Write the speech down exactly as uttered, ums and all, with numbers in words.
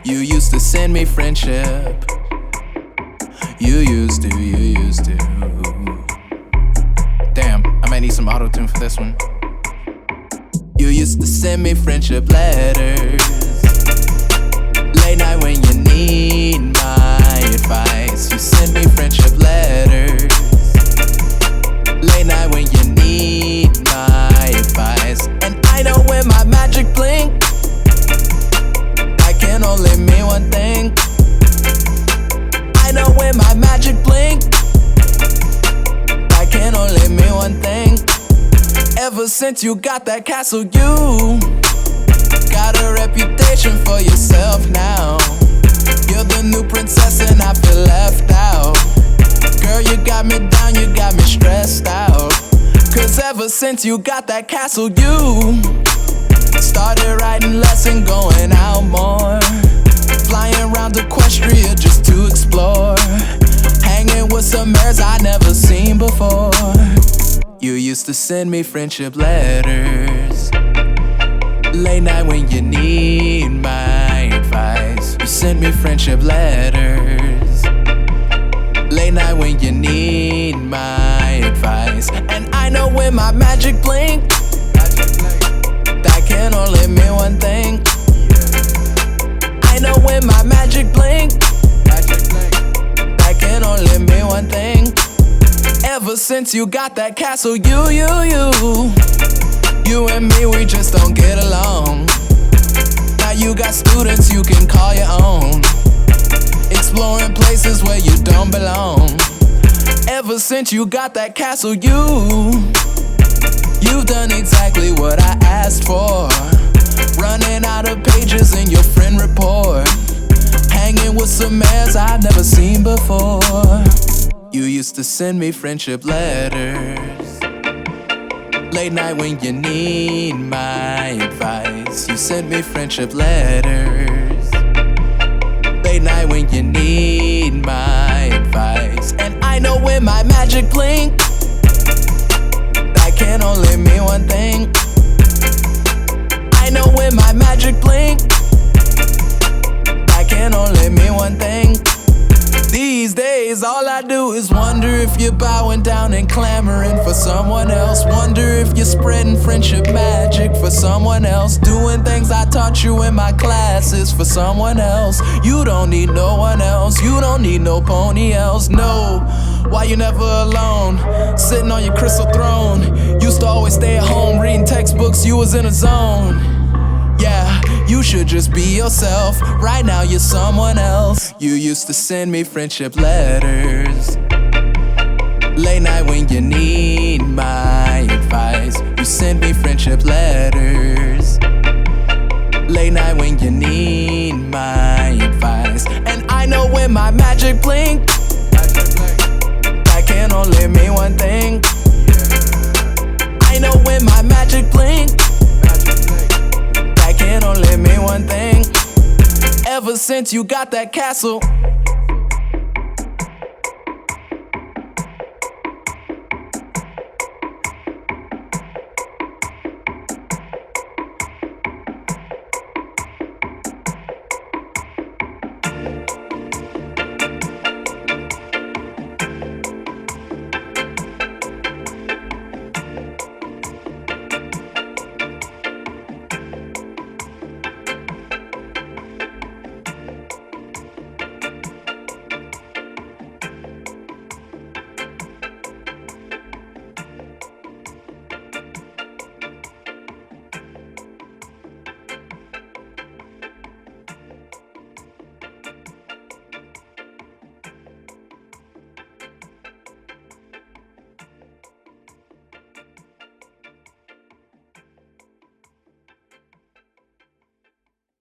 You used to send me friendship. You used to, you used to. Damn, I might need some auto-tune for this one. You used to send me friendship letters. Late night when you need my advice. You send me friendship letters. Late night when you need my advice. And I know when my magic blink, that can only mean one thing. I know when my magic blink, that can only mean one thing. Ever since you got that castle, you got a reputation for yourself now. You're the new princess and I feel left out. Girl, you got me down, you got me stressed out. Cause ever since you got that castle, you started writing less and going out more. Flying around Equestria just to explore. Hanging with some mares I never seen before. You used to send me friendship letters. Late night when you need my advice. You send me friendship letters. Late night when you need my advice. And I know when my magic blink, that can only mean one thing. I know when my magic blink, that can only mean one thing. Ever since you got that castle, you, you, you You and me, we just don't get along. Now you got students you can call your own. Exploring places where you don't belong. Ever since you got that castle, you You've done exactly what I asked for. Running out of pages in your friend report. Hanging with some mares I've never seen before. You used to send me friendship letters. Late night when you need my advice. You sent me friendship letters. Late night when you need my advice. And I know when my magic blink, that can only mean one thing. I know when my magic blink, that can only mean one thing. These days all I do is wonder if you're bowing down and clamoring for someone else. Wonder if you're spreading friendship magic for someone else. Doing things I taught you in my classes for someone else. You don't need no one else. You don't need no pony else. No, why you never alone? Sitting on your crystal throne. Used to always stay at home reading textbooks. You was in a zone. Yeah, you should just be yourself. Right now you're someone else. You used to send me friendship letters. Late night when you need my advice. You send me friendship letters. Late night when you need my advice. And I know when my magic blink, that can only mean one thing. I know when my magic blink, that can only mean one thing. Ever since you got that castle,